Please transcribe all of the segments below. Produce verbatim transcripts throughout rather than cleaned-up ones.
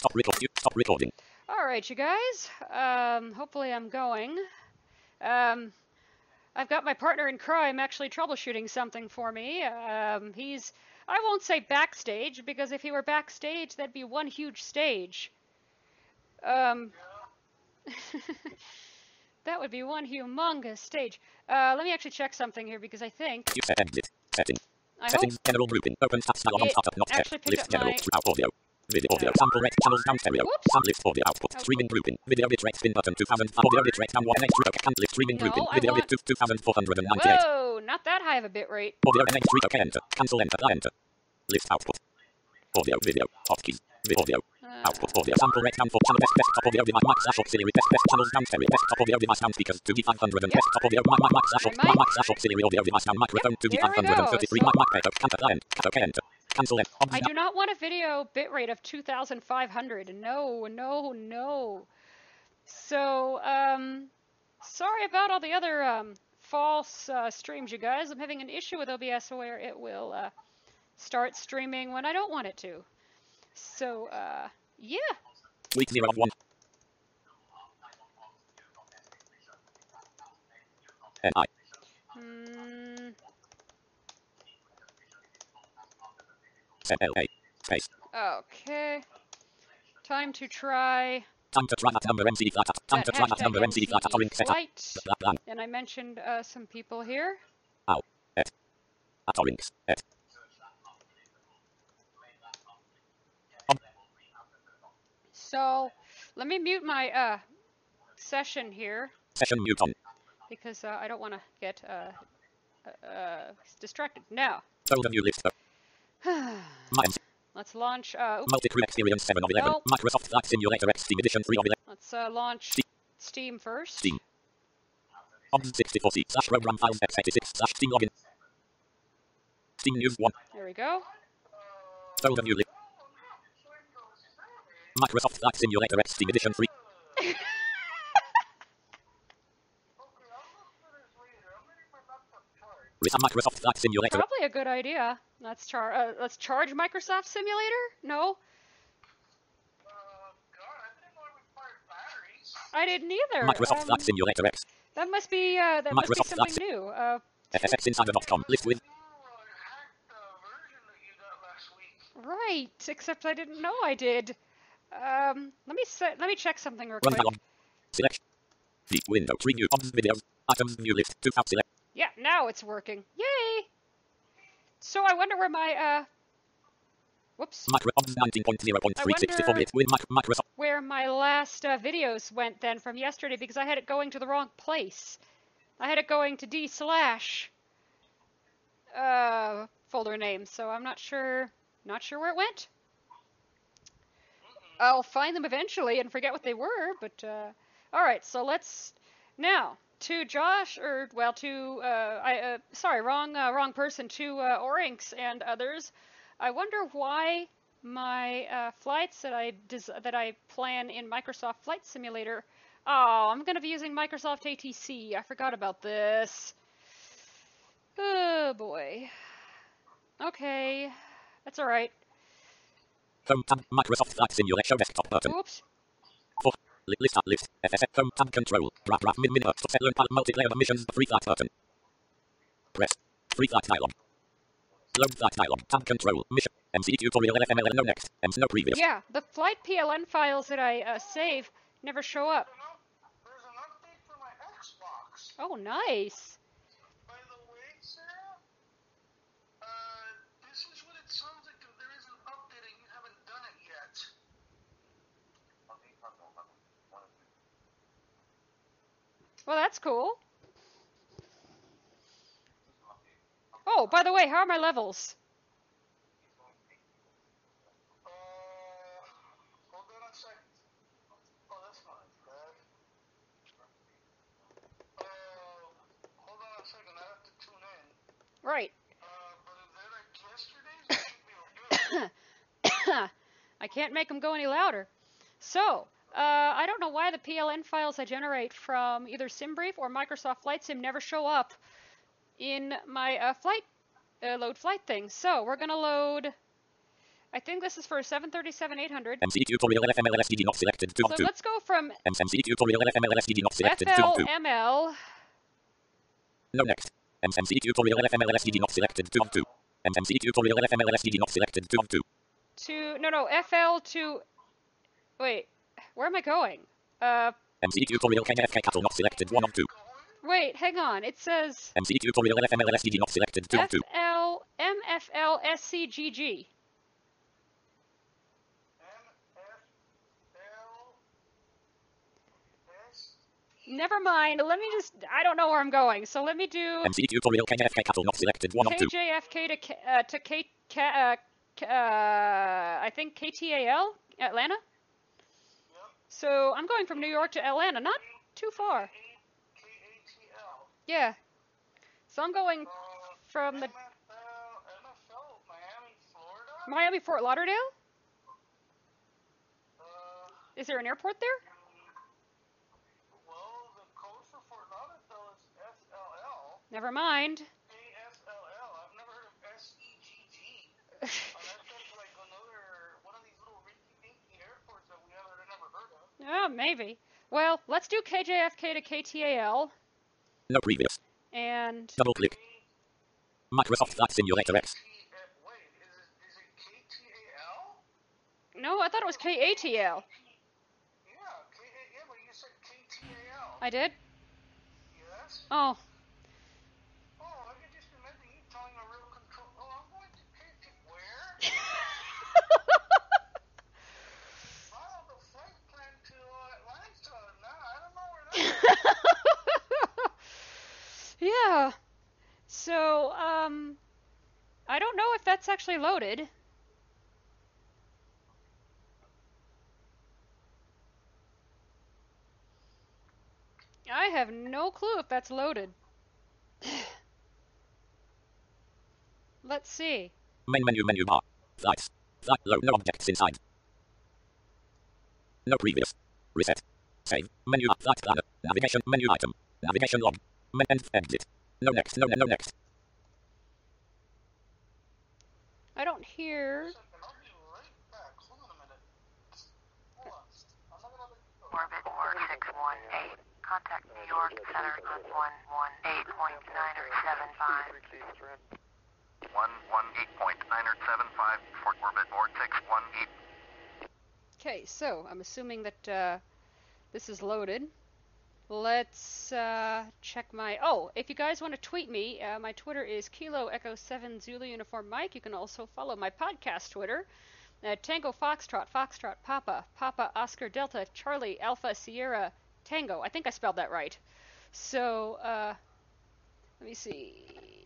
Stop recording. Stop recording. All right, you guys. Um, hopefully I'm going. Um, I've got my partner in crime actually troubleshooting something for me. Um, he's, I won't say backstage, because if he were backstage, that'd be one huge stage. Um, that would be one humongous stage. Uh, let me actually check something here, because I think... You set exit. Setting. I Settings. hope General grouping. Open stats dialog on it startup. Not actually checked. picked List up general. my... Throughout audio. Video audio. Uh, Sample rate. Channels down stereo. whoops. Sound list audio output. Streaming grouping. Video bit rate spin button two thousand. Audio bit rate down one next three. Can list streaming No, grouping. I Video want... bit two thousand four hundred ninety-eight. Whoa, not that high of a bit rate. Audio next three. Okay, enter. Cancel enter. Enter. List output. Audio video. Hotkeys. Audio. Uh, Output audio. Sample rate down for channel best desktop audio device. Max slash auxiliary best best channels down stereo. Desktop audio device down speakers two D five hundred and Yep. desktop audio max max slash My mic. max slash auxiliary audio device down microphone two D there five we hundred and go. thirty-three. So Mic mic paper. Cancel enter. Okay, enter. Cancel enter. I do not want a video bitrate of two thousand five hundred. No, no, no. So, um, sorry about all the other um, false uh, streams, you guys. I'm having an issue with O B S where it will uh, start streaming when I don't want it to. So, uh, yeah. Week zero of one. N I. Hmm. L A. Space. Okay. Time to try Time to try that number M C D flat. Time that to try that hashtag number M C D flat. M C D Ring setup. flight. Blah blah. And I mentioned uh, some people here. Ow. Et. At rings. Et. So, let me mute my uh, session here, Session mute on. because uh, I don't want to get uh, uh, distracted. Now, Folder view list. My M C. let's launch. Uh, oops, Multi-crew experience seven of eleven. No. Microsoft Flight Simulator X Steam Edition three of eleven. let's uh, launch Steam. Steam first. Steam. O B S sixty-four C slash program files x eighty-six slash Steam login. Steam News one. There we go. Folder view list. Microsoft Flight Simulator X Steam Edition three. Risa Microsoft Flight Simulator. Probably a good idea. Let's char. Uh, let's charge Microsoft Simulator. No, I didn't either. Microsoft Um, Flight Simulator X. that must be uh, that must be Microsoft Flight something new. Uh, F F X Insider dot com. List with. right. Except I didn't know I did. Um, let me set. Let me check something real Run quick. dialog. Select. The window. Tree view. Obs videos. Items view list. two tab select. Yeah, now it's working. Yay! So I wonder where my uh, whoops, Micro Obs nineteen point zero point three sixty-four wonder- bit with mic- Microsoft. where my last uh, videos went then from yesterday, because I had it going to the wrong place. I had it going to D slash uh folder name, so I'm not sure, not sure where it went. I'll find them eventually and forget what they were, but uh, all right. So let's now to Josh, or well, to uh, I uh, sorry, wrong uh, wrong person. To uh, Orinx and others. I wonder why my uh, flights that I des- that I plan in Microsoft Flight Simulator. Oh, I'm gonna be using Microsoft A T C. I forgot about this. Oh boy. Okay, that's all right. Home tab. Microsoft Flight Simulator. Show desktop button. Oops. For li- list at list. F F X home tab control. Graph graph min min up. Set learn pal multiplayer missions. Free flight button. Press. Free flight dialog. Load flight dialog. Tab control. Mission. M C tutorial L F M L no next. M C no previous. Yeah, the flight P L N files that I uh, save never show up. There's an update for my Xbox. Oh, nice. By the way, Sarah, uh, this is what it sounds like. There is an update and you haven't done it yet. Well, that's cool. Oh, by the way, how are my levels? Uh, hold on a second. Oh, that's not bad. Uh, hold on a second. I have to tune in. Right. Uh, but if they're like yesterday's, it should be okay. I can't make them go any louder. So, uh, I don't know why the P L N files I generate from either SimBrief or Microsoft Flight Sim never show up in my uh, flight uh, load flight thing. So we're gonna load I think this is for seven thirty-seven eight hundred. M C tutorial L F M L S D D not selected. two So of two. let's go from M C tutorial L F M L S D D not selected. two of two. F L M L. No next. M C tutorial L F M L S D D not selected. two of two. M C tutorial L F M L S D D not selected. two of two. To no no F L to wait, where am I going? Uh M C tutorial K F K cattle not selected. one of two. wait, hang on. It says M C tutorial L F M L S D D not selected. two of F two. L M F L S C G G. Never mind. Let me just I don't know where I'm going. So let me do M C tutorial K F K cattle not selected. one of two. K J F K to K, uh, to K, K uh, K- uh I think K T A L Atlanta. So I'm going from New York to Atlanta, not too far. Yeah. So I'm going from the Miami Fort Lauderdale. Is there an airport there? Well, the code for Fort Lauderdale is S L L. Never mind. A S L L. I've never heard of S E G G. Unless that's like another one of these little rinky-dinky airports that we haven't never heard of. Oh, maybe. Well, let's do K J F K to K T A L. No previous. And Double click. Microsoft Flight Simulator X. Wait, is it, is it K T A L? no, I thought it was K A T L. Yeah, K A, yeah, but you said K T A L. I did? Yes? Oh. Oh, I could just imagine you telling a real control. Oh, I'm going to K T. Where? Follow the flight plan to uh, Atlanta. No, I don't know where that is. Yeah. So, um, I don't know if that's actually loaded. I have no clue if that's loaded. Let's see. Main menu menu bar. Flights. Flight low. No objects inside. No previous. Reset. Save. Menu up. Flight planner. Navigation menu item. Navigation log. Men end exit. No next. No no no next. I don't hear. Second, I'll be right back. Hold on a minute. Hold on. I'm not gonna let you go. Orbit four six one eight. Contact New York Center on one one eight point nine seven five. one one eight point nine seven five for orbit four six one eight. Okay, so I'm assuming that uh, this is loaded. Let's uh, check my. Oh, if you guys want to tweet me, uh, my Twitter is Kilo Echo seven Zulu Uniform Mike. You can also follow my podcast Twitter at Tango Foxtrot, Foxtrot Papa, Papa Oscar Delta, Charlie Alpha Sierra Tango. I think I spelled that right. So, uh, let me see.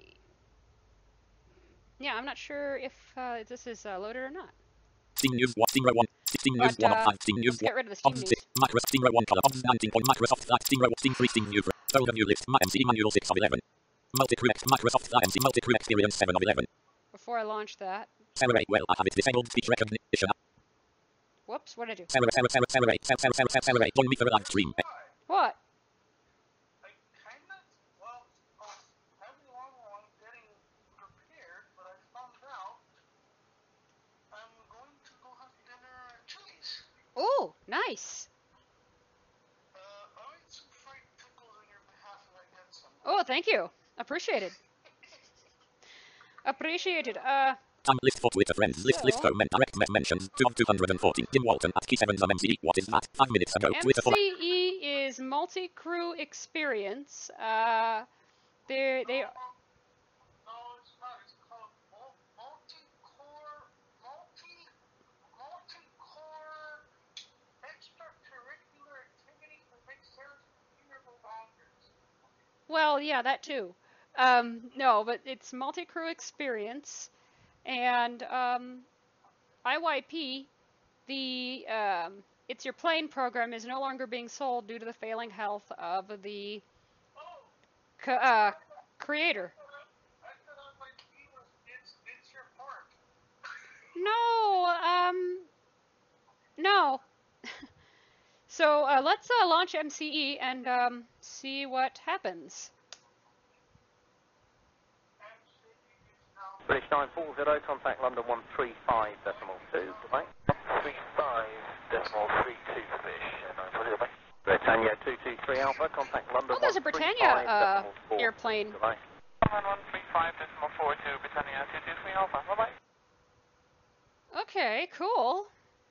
Yeah, I'm not sure if uh, this is uh, loaded or not. Steam News one. Steam Row one. Steam News But, one of uh, five. Steam News let's get one. rid of the Steam Of News. six. Microsoft Steam Row one color. Of nineteen point Microsoft Flight. Steam Row. Steam three. Steam News. Folder view list. M C manual six of eleven. Multi-crew X. Microsoft Flight M C multi-crew experience seven of eleven. Before I launch that. Sarah well, I have it disabled speech recognition. Whoops, what did I do? Sarah Sarah Sarah Sarah Sarah Sarah Sarah Sarah Sarah join me for a live stream. What? I kind of, well, I was having a long one getting prepared, but I found out I'm going to go have dinner at Chili's. Oh, nice. Uh, I'll eat some fried pickles on your behalf if I get some. Oh, thank you. Appreciated. Appreciated. Uh, Time list for Twitter friends. List list So- comment direct me- mentions two of two hundred fourteen. Jim Walton at Key seven M C. What is that? Five minutes ago. Twitter for M C E is multi-crew experience. Uh, they they No, it's not. It's called mul- multi-core, multi, multi-core extracurricular activities that make sense with measurable boundaries. well, yeah, that too. Um, no, but it's multi-crew experience, and um, I Y P, the um, It's Your Plane program is no longer being sold due to the failing health of the Oh, co- uh, creator. I thought I like he was. It's it's your park. No, um, no. So uh, let's uh, launch M C E and um, see what happens. British nine four zero, contact London one three five decimal two, goodbye. one three five decimal three two fish, nine four zero, bye. Britannia two two three Alpha, contact London Oh, there's a one three Britannia five uh, decimal four, airplane. goodbye. one three five decimal four two, Britannia two two three Alpha, bye bye. Okay, cool.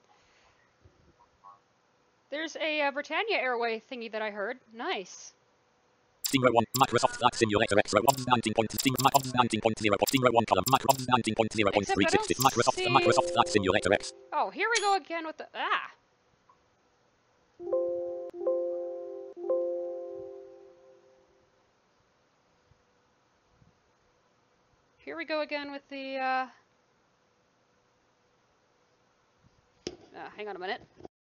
There's a uh, Britannia Airway thingy that I heard. Nice. Stingray one, Microsoft Flight Simulator X-Ray one nineteen point zero, Microsoft nineteen point zero, Stingray one column, Microsoft nineteen point zero point three sixty, Microsoft, see... Microsoft Flight Simulator X. Oh, here we go again with the, ah. Here we go again with the, uh, uh hang on a minute.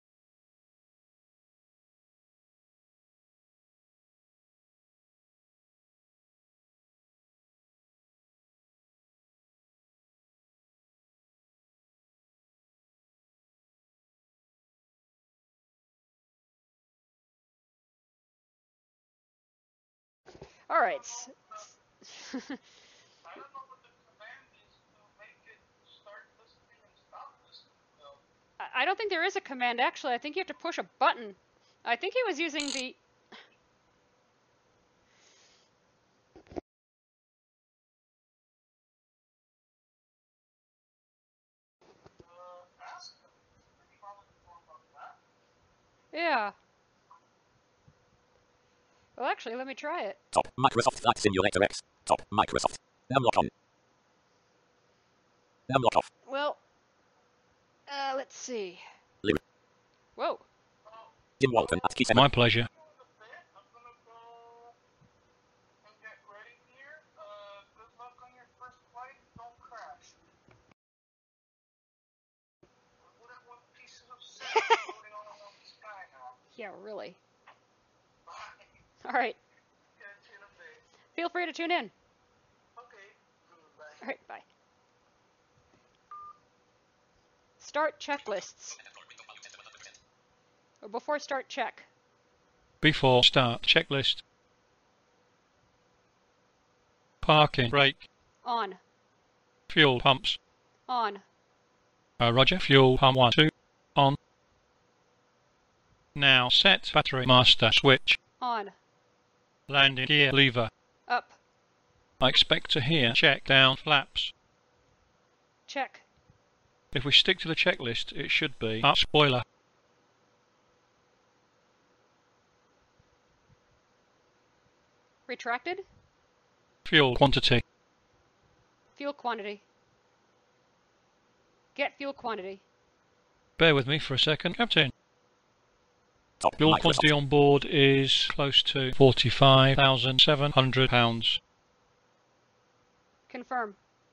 All right. I don't know what the command is to make it start listening and stop listening, though. I don't think there is a command, actually. I think you have to push a button. I think he was using the... Uh, ask them. They're probably more about that. Yeah. Well, actually, let me try it. Top, Microsoft Flight Simulator X. Top, Microsoft. Now lock on. Now lock off. Well, uh, let's see. Live. Whoa. Jim Walton at Key seven. My pleasure. I'm gonna go and get ready here. Uh, good luck on your first flight. Don't crash. I wouldn't want pieces of sand floating all around the sky now. Yeah, really. Bye. All right. Catch you in a bit. Feel free to tune in. Okay. Bye. All right, bye. Start checklists. Or before start check. Before start checklist. Parking brake. On. Fuel pumps. On. Uh, Roger. Fuel pump one two. On. Now set battery master switch. On. Landing gear lever. Up. I expect to hear check down flaps. Check. If we stick to the checklist, it should be up spoiler. Retracted. Fuel quantity. Fuel quantity. Get fuel quantity. Bear with me for a second, Captain. Top, Fuel Microsoft. quantity on board is close to forty-five thousand seven hundred pounds. Confirm.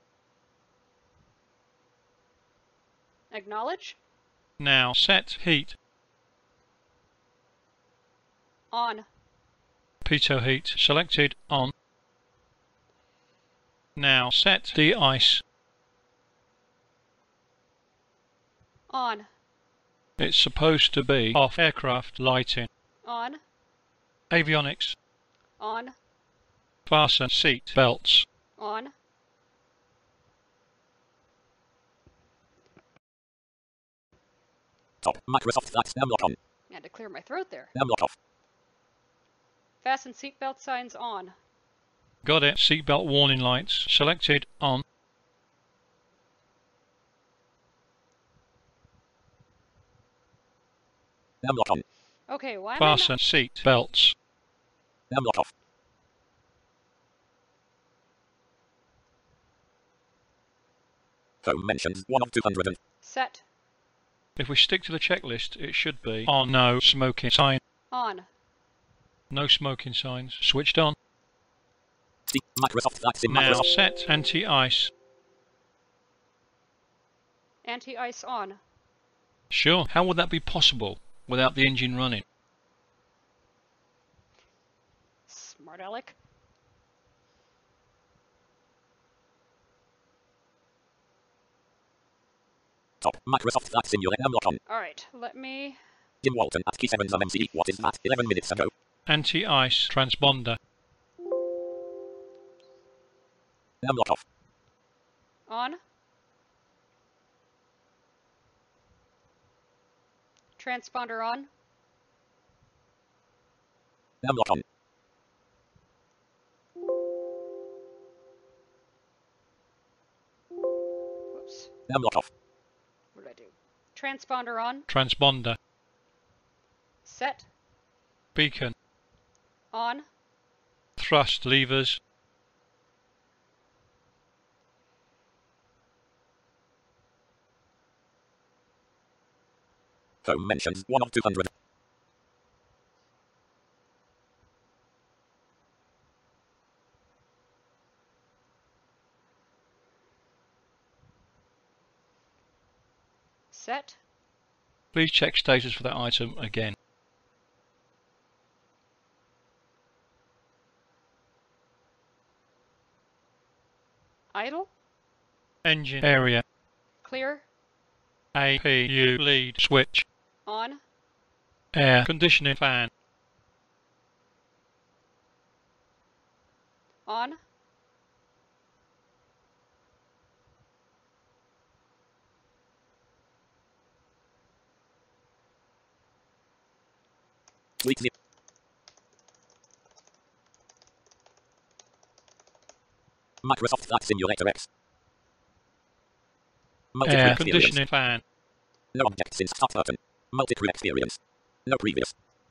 Acknowledge. Now set heat. On. Pitot heat selected on. Now set de-ice. On. It's supposed to be off aircraft lighting. On. Avionics. On. Fasten seat belts. On. Top, Microsoft Flight. Now lock on. I had to clear my throat there. Now lock off. Fasten seatbelt signs on. Got it. Seatbelt warning lights selected on. Now lock on. Okay, why am Fasten I not... seat belts. Now lock off. Home mentions one of two hundred and Set. If we stick to the checklist, it should be on no smoking sign. On. No smoking signs. Switched on. Sti- Microsoft Flight Sim. Now Microsoft. set anti-ice. Anti-ice on. Sure. How would that be possible without the engine running? Smart aleck. Top, Microsoft Flight Simulator. Now lock on. Alright, let me... Jim Walton at Key seven M M C D. What is that? eleven minutes ago. Anti-ice transponder. Now lock off. On. Transponder on. Unlock on. Whoops. Unlock off. What did I do? Transponder on. Transponder. Set. Beacon. On. Thrust levers. Home mentions one of two hundred. Set. Please check status for that item again. Idle. Engine area. Clear. A P U lead switch. On. Air conditioning fan. On. Tweak zip. Microsoft Flight Simulator X. Multi-crew Air experience. conditioning fan. No objects in start button. Multi-crew experience. No previous.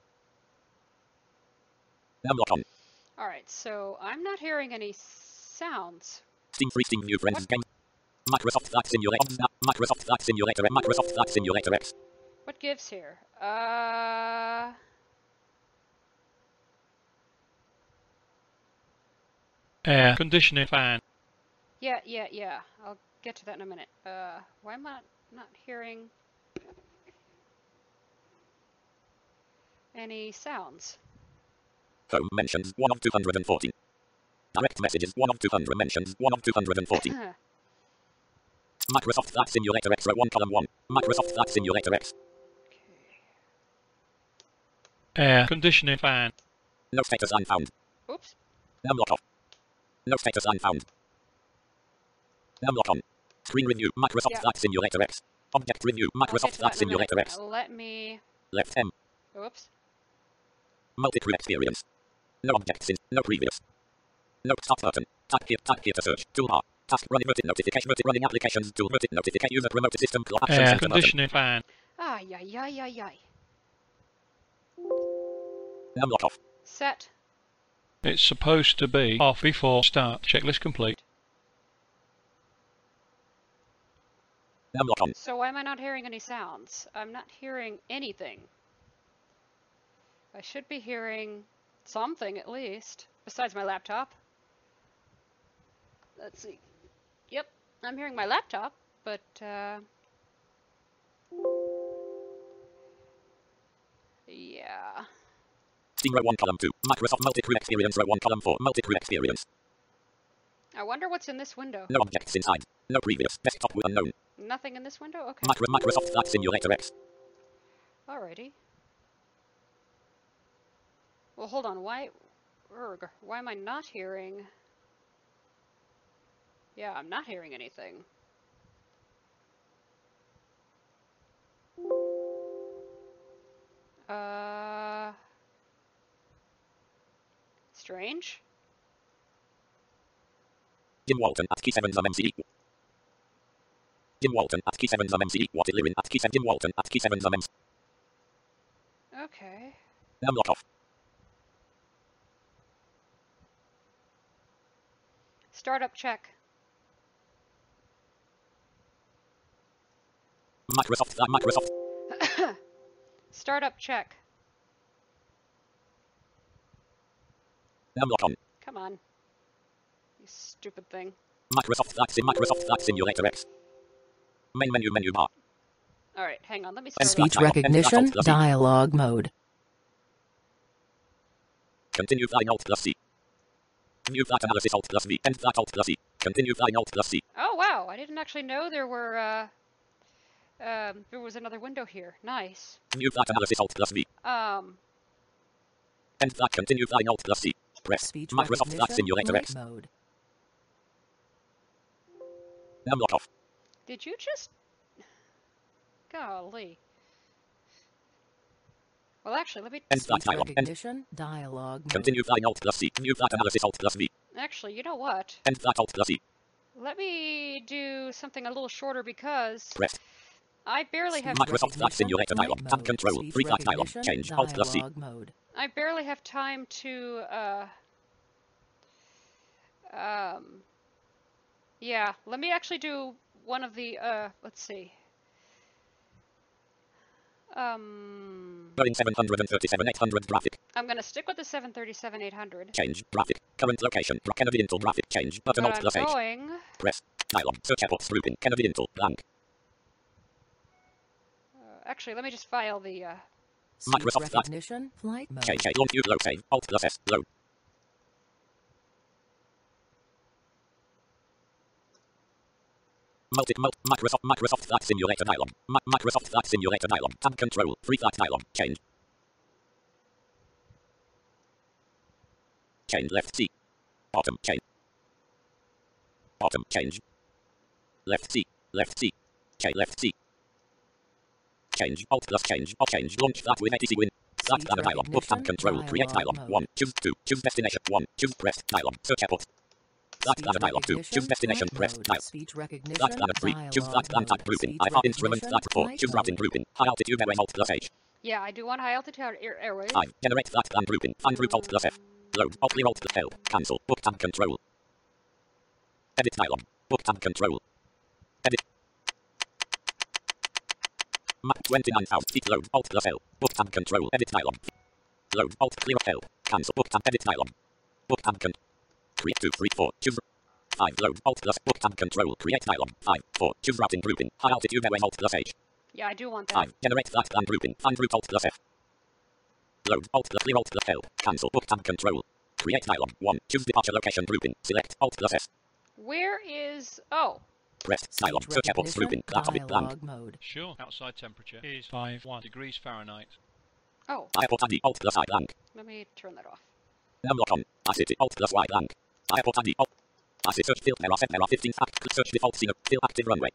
Unlock on. Alright, so I'm not hearing any sounds. Steam free Steam View Friends game. Microsoft Flight Simulator. Microsoft Flight Simulator. Microsoft Flight Simulator X. What gives here? Uh... Air conditioning fan. Yeah, yeah, yeah. I'll get to that in a minute. Uh, why am I not hearing any sounds? Home mentions one of two hundred fourteen. Direct messages one of two hundred mentions one of two hundred fourteen. Microsoft Flight Simulator X row one column one. Microsoft Flight Simulator X. Air conditioning fan. No status line found. Oops. Unlock off. No status line found. Unlock on. Screen review. Microsoft Yeah. Flight Simulator X. Object review. I'll get Microsoft to Flight that in a minute. Simulator X. Uh, Let me... Left M. Oops. Multi-crew experience. No objects in. No previous. No start button. Type here. Type here to search. Toolbar. Task running vertic notification. Vertic running applications. Tool vertic notification. User remote system. Clock action Air center button. conditioning fan. Ah, yay, yay, yay, yay. Unlock off. Set. It's supposed to be off before start. Checklist complete. Unlock on. So why am I not hearing any sounds? I'm not hearing anything. I should be hearing something at least, besides my laptop. Let's see. Yep, I'm hearing my laptop, but uh, yeah. Steam row one column two. Microsoft multi-crew experience row one column four. Multi-crew experience. I wonder what's in this window. No objects inside. No previous. Desktop with unknown. Nothing in this window? Okay. Micro Microsoft Flight Simulator X. Alrighty. Well, hold on. Why, erg, why am I not hearing? Yeah, I'm not hearing anything. Uh, strange. Jim Walton at key seven M C E. Jim Walton at key seven M C E. What Lirin at key seven. Jim Walton at key seven M C E. Okay. Unlock off. Startup check. Microsoft Flight Microsoft. Startup check. Unlock on. Come on. You stupid thing. Microsoft Flight Sim Microsoft Flight Simulator X. Main menu menu bar. Alright, hang on. Let me start Speech over. rec- Recognition, Alt+C. dialogue mode. Continue flying Alt plus C. New flight analysis Alt plus V. End flight Alt plus C. Continue flying Alt plus C. Oh wow, I didn't actually know there were uh um there was another window here. Nice. New flight analysis Alt plus V. Um End flight continue flying Alt plus C. Press Speech Microsoft Flight recognition, Simulator light X. mode. Numlock off. Did you just... Golly. Well, actually, let me... End flight Speech dialog. End. recognition, dialogue mode. Continue flying Alt plus C. New flight analysis Alt plus V. Actually, you know what? End flight Alt plus E. Let me do something a little shorter because Press. I barely have... Speech Microsoft Flight recognition, Simulator flight dialog. Tab mode. control. Speech Free flight dialog. recognition, Change. Alt plus C. dialogue mode. I barely have time to, uh... Um... Yeah, let me actually do one of the, uh, let's see. Um... Boeing seven thirty-seven eight hundred graphic. I'm gonna stick with the seven thirty-seven eight hundred. Change. Graphic. Current location. Bra- Kennedy Intel graphic. Change. Button But Alt I'm plus H. going... Press. Dialog. Search airports grouping. Kennedy Intel. Blank. Uh, actually, let me just file the, uh... Speech Microsoft Flight. recognition, flight mode. Change. Launch view. Load save. Alt plus S. Load. Multi, multi, Microsoft, Microsoft Flight Simulator dialog. Mi- Microsoft Flight Simulator dialog. Tab control. Free flight dialog. Change. Change left C. Bottom change. Bottom change. Left C. Left C. Change left C. Change. Alt plus change. Alt change. Launch flight with A T C win. Flight Speech planner dialog. Book tab recognition, control. Create dialog dialog. mode. one. Choose two. Choose destination. one. Choose press. Dialog. Search airports. Flight Speech planner dialog. two. recognition, Choose destination. flight Press. mode. Dialog. Speech recognition, Flight planner three. Choose flight plan dialogue type mode. grouping. Speech I have instrument recognition, flight four. flight Choose routing mode. grouping. High altitude airways Alt plus H. Yeah, I do want high altitude air airways. five. Generate flight plan grouping. Find route Alt plus F. Load. Alt clear Alt plus help. Cancel. Book tab control. Edit dialog. Book tab control. Edit. Map twenty-nine thousand feet. Load. Alt plus L. Book tab control. Edit dialog. Load. Alt clear help. Cancel. Book tab. Edit dialog. Book tab con. Create two, three, four. Choose. five. Load. Alt plus book tab control. Create dialog. five. four. Choose routing grouping. High altitude airways Alt plus H. Yeah, I do want that. five. Generate flight plan grouping. Find route Alt plus F. Load. Alt plus clear Alt plus help. Cancel. Book tab control. Create dialog. one. Choose departure location grouping. Select Alt plus S. Where is... Oh. Press dialog. Speech Search airports grouping. recognition, Laptop blank. dialogue mode. Sure. Outside temperature is five one degrees Fahrenheit. Oh, Airport I D. Alt plus I blank. let me turn that off. Numlock on. I city. Alt plus Y blank. Airport I D. Alt. I city. Search field. There are there are fifteen. Act. Search default scene. Fill active runway.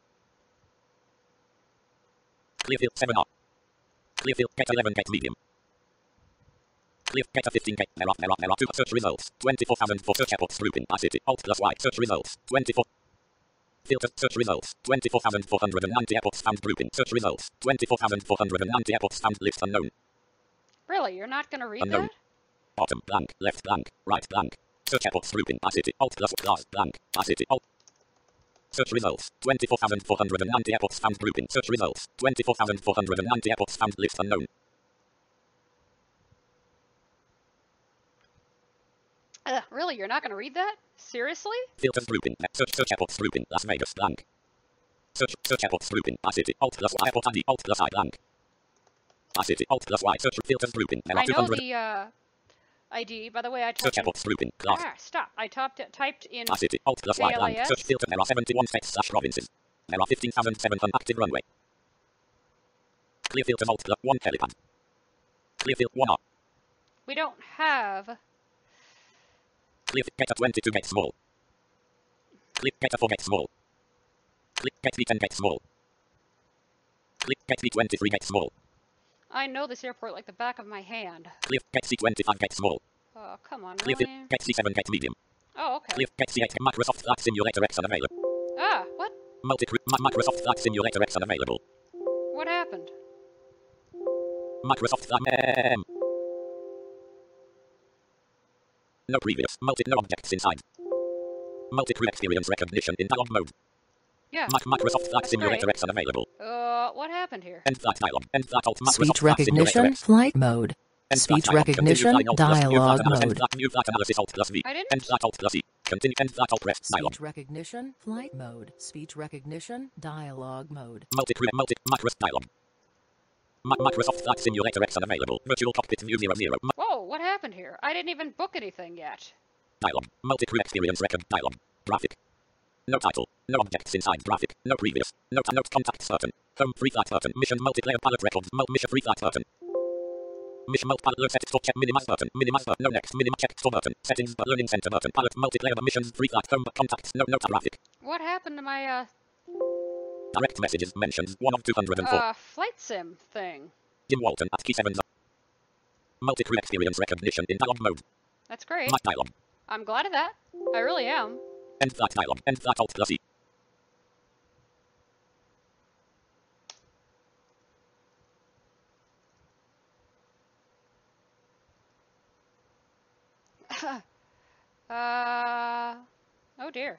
Clear field seven R. Clear field gate eleven gate medium. Clear gate fifteen gate. There are there are there are two search results. Twenty-four thousand for search airports grouping. I city. Alt plus Y. Search results. Twenty-four. Filter search results. Twenty-four thousand four hundred and ninety airports found grouping. Search results. Twenty-four thousand four hundred and ninety airports found list unknown. Really? You're not going to read Unknown. that? Bottom blank. Left blank. Right blank. Search airports grouping. I city. Alt plus class blank. I city. Alt. Search results. Twenty-four thousand four hundred and ninety airports found grouping. Search results. Twenty-four thousand four hundred and ninety airports found list unknown. Uh, really? You're not going to read that? Seriously? Filters grouping. Search search airports grouping. Las Vegas blank. Search search airports grouping. I city. Alt plus Y. Airport I D. Alt plus I blank. I city. Alt plus Y. Search filters grouping. There are I know two hundred. the, uh, I D. By the way, I Search typed in... airports grouping. Class. Ah, stop. I typed, typed in... I city. Alt plus Y blank. K L A S. Search filter. There are seventy-one states slash provinces. There are fifteen thousand seven hundred active runway. Clear filters Alt plus one helipad. Clear field one R. We don't have... Clear gate twenty-two gate small. Clear gate four gate small. Clear gate V ten gate small. Clear gate V twenty-three gate small. I know this airport like the back of my hand. Clear gate C twenty-five gate small. Oh, come on, Clear really? field gate C seven gate medium. Oh, okay. Clear gate C eight Microsoft Flight Simulator X unavailable. Ah, what? Multi Microsoft Flight Simulator X unavailable. What happened? Microsoft Flight M. No previous. Multi no objects inside. Multi crew experience recognition in dialog mode. Yeah. Mic Microsoft Flight That's Simulator great. X unavailable. Uh, what happened here? End flight dialog. End flight alt Microsoft Speech Flight Simulator recognition, X. flight mode. End flight Speech dialog. Continue recognition, flying alt plus new flight dialogue analysis. End mode. flight, new flight analysis alt plus V. I didn't- End flight alt plus E. Continue end flight alt press dialog. Speech recognition, flight mode. Speech recognition, dialogue mode. Multi crew multi Microsoft dialog. Mi- Microsoft Flight Simulator X unavailable. Virtual cockpit view zero zero. Mi- Whoa, what happened here? I didn't even book anything yet. Dialog. Multi crew experience record dialog. Graphic. No title. No objects inside graphic. No previous. No no contact certain. Home free flight certain. Mission multiplayer pilot records. Mul- mission free flight certain. Mission multi pilot learn set for check minimize certain. Minimize certain. No next. Minimize check for certain. Settings but learning center certain. Pilot multiplayer missions free flight home but contacts. No no graphic. What happened to my, uh, Direct messages mentions one of two hundred four. Uh, flight sim thing. Jim Walton at key seven. Multi-crew experience recognition in dialogue mode. That's great. Night dialogue. I'm glad of that. I really am. End flight dialogue. End flight alt plus E. uh, oh dear.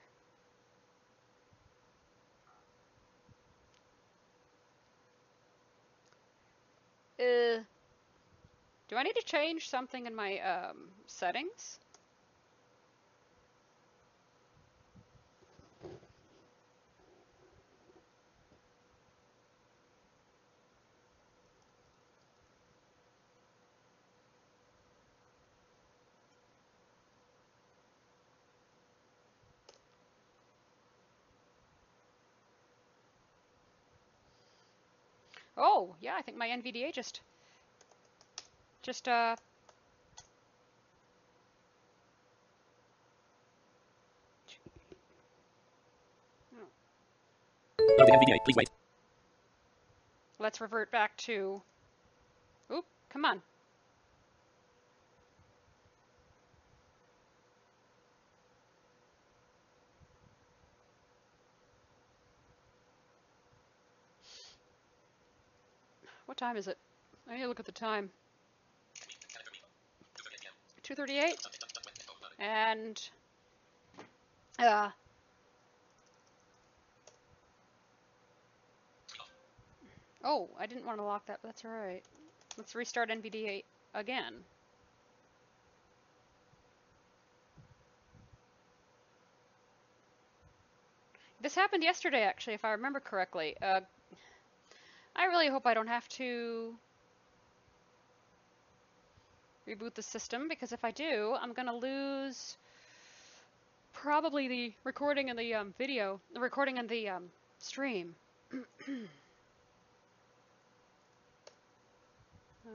Uh, do I need to change something in my um, settings? Oh, yeah, I think my N V D A just, just, uh, Loading N V D A, please wait. let's revert back to, oop, come on. What time is it? I need to look at the time. two thirty-eight? And, uh, oh, I didn't want to lock that, but that's alright. Let's restart N V D A again. This happened yesterday, actually, if I remember correctly. Uh, I really hope I don't have to reboot the system, because if I do, I'm gonna lose probably the recording and the um, video, the recording and the um, stream. uh,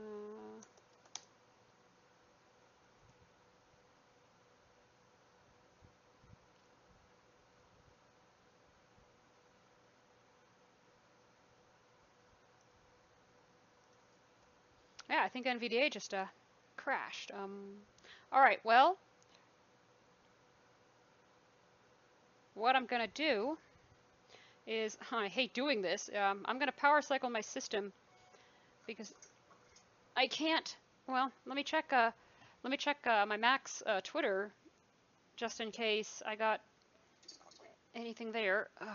yeah, I think N V D A just uh, crashed. Um, all right, well, what I'm gonna do is, I hate doing this, um, I'm gonna power cycle my system because I can't, well, let me check, uh, let me check uh, my Mac's uh, Twitter just in case I got anything there. Uh,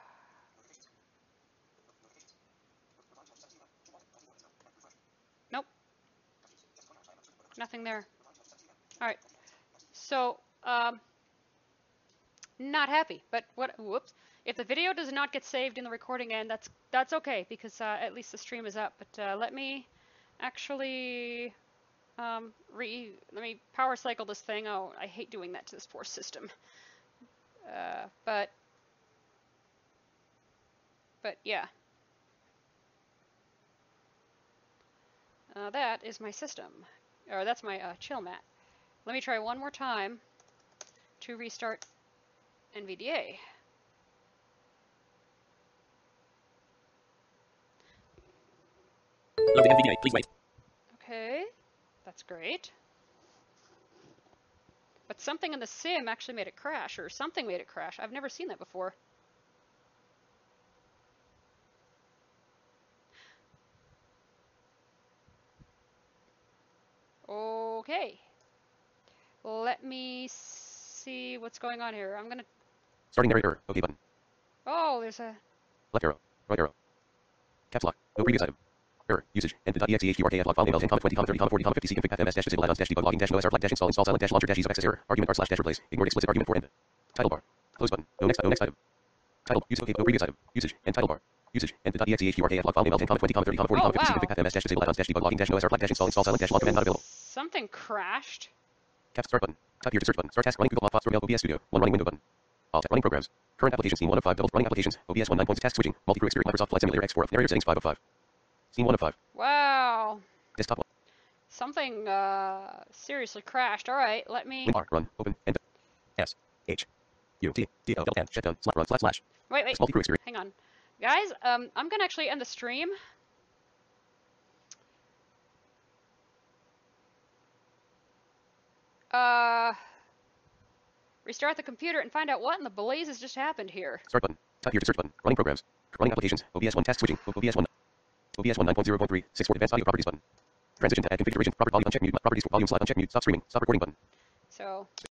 nope, nothing there. All right, so, um, not happy, but what, whoops. If the video does not get saved in the recording end, that's that's okay, because uh, at least the stream is up. But uh, let me actually um, re let me power cycle this thing. Oh, I hate doing that to this poor system. Uh, but but yeah, uh, that is my system, or that's my uh, chill mat. Let me try one more time to restart N V D A. Loading N V D A, please wait. Okay, that's great. But something in the sim actually made it crash, or something made it crash. I've never seen that before. Okay. Let me see what's going on here. I'm gonna... Starting narrator, OK button. Oh, there's a... Left arrow, right arrow. Caps lock, no previous item. Error, usage, npid.exe hdrkf log file name L ten, twenty, twenty, thirty, forty, fifty, c config path ms dash disable add-ons dash debug logging dash no sr flag dash install install silent dash launcher dash use of access error, argument r slash dash replace, ignored explicit argument for end. Title bar, close button, no next, no next item. Title, use OK, no previous item, usage, and title bar. Usage, npid.exe hdrkf log file name L ten, twenty, thirty, forty, Oh, fifty, c wow. config path ms dash disable add-ons dash debug logging dash no sr flag dash install install silent dash log command not available. Something crashed. Caps start button. Type here to search button. Start task running Google Hotspot O B S Studio. One running window button. Alt running programs. Current application scene one of five. Double running applications. O B S one nine points. Task switching. Multi-crew experience. Microsoft Flight Simulator X four. Narrator settings five of five. Scene one of five. Wow. Desktop one. Something uh, seriously crashed. All right, let me... Win R. Run. Open. Enter. S. H. U T T O N shutdown slash run slash slash. Wait, wait. Multi crew experience. Hang on. Guys, um, I'm gonna actually end the stream. Uh, restart the computer and find out what in the blazes just happened here. Start button. Tap here to search button. Running programs. Running applications. O B S one task switching. O B S one. O B S one nine point zero point three. six four advanced audio properties button. Transition to add configuration. Proper volume uncheck mute. Properties volume slot uncheck mute. Stop streaming. Stop recording button. So